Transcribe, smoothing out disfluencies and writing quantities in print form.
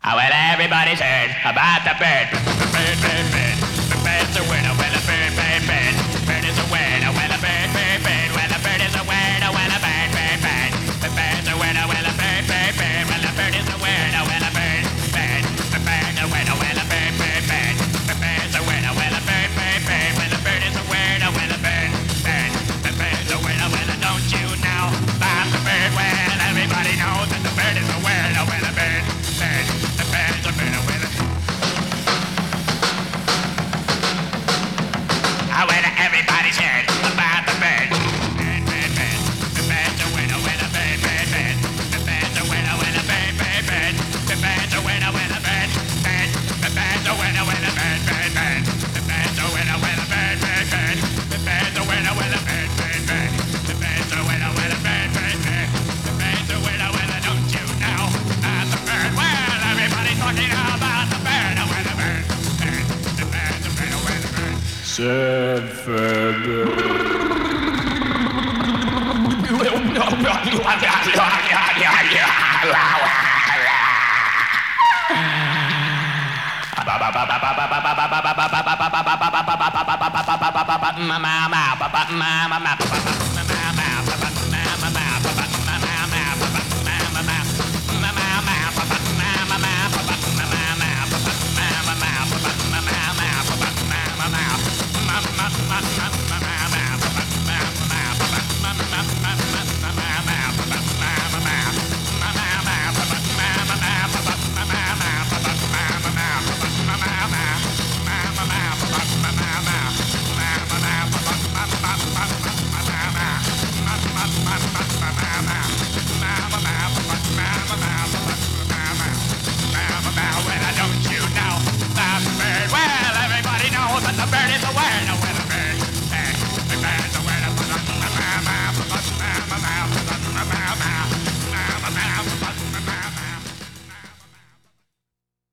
Well, everybody's heard about the bird. Bird, bird, bird. The bird's a winner. Well, a bird, bird, bird. Bird is a winner. Well, a bird, bird, bird. Well, a bird is a winner. Well, a bird, bird, bird. The bird's a winner. Well, a bird, bird, bird. Well, a bird is a winner. Well, a bird, bird. The bird's a winner. Well, a bird, bird, bird. The bird's a winner. Well, a bird, bird, bird. Well, a bird is a winner. Well, a bird, bird. The bird's a winner. Well, don't you know about the bird? Well, everybody knows that the bird is a winner. Well, a bird, bird. The bird's a winner. Well, everybody's heard about the bird. Bird, bird, bird. The bird's a winner. Well, a bird, bird, bird. The bird's a winner. Well, a bird, bird, bird. The bird's a winner. Well, a bird, bird. The bird's a winner. Well, a bird, bird, bird. The bird's a winner. Well, a bird, bird, bird. The bird's a winner. Well, a bird, bird, bird. The bird's a winner. Well, a bird, bird, bird. The bird's a winner. Well, don't you know about the bird? Well, everybody's talking about the bird. Well, the bird, bird. The bird's a winner. Well, the bird. Sad Well, don't you know the bird? Well, everybody knows that the bird is a winner.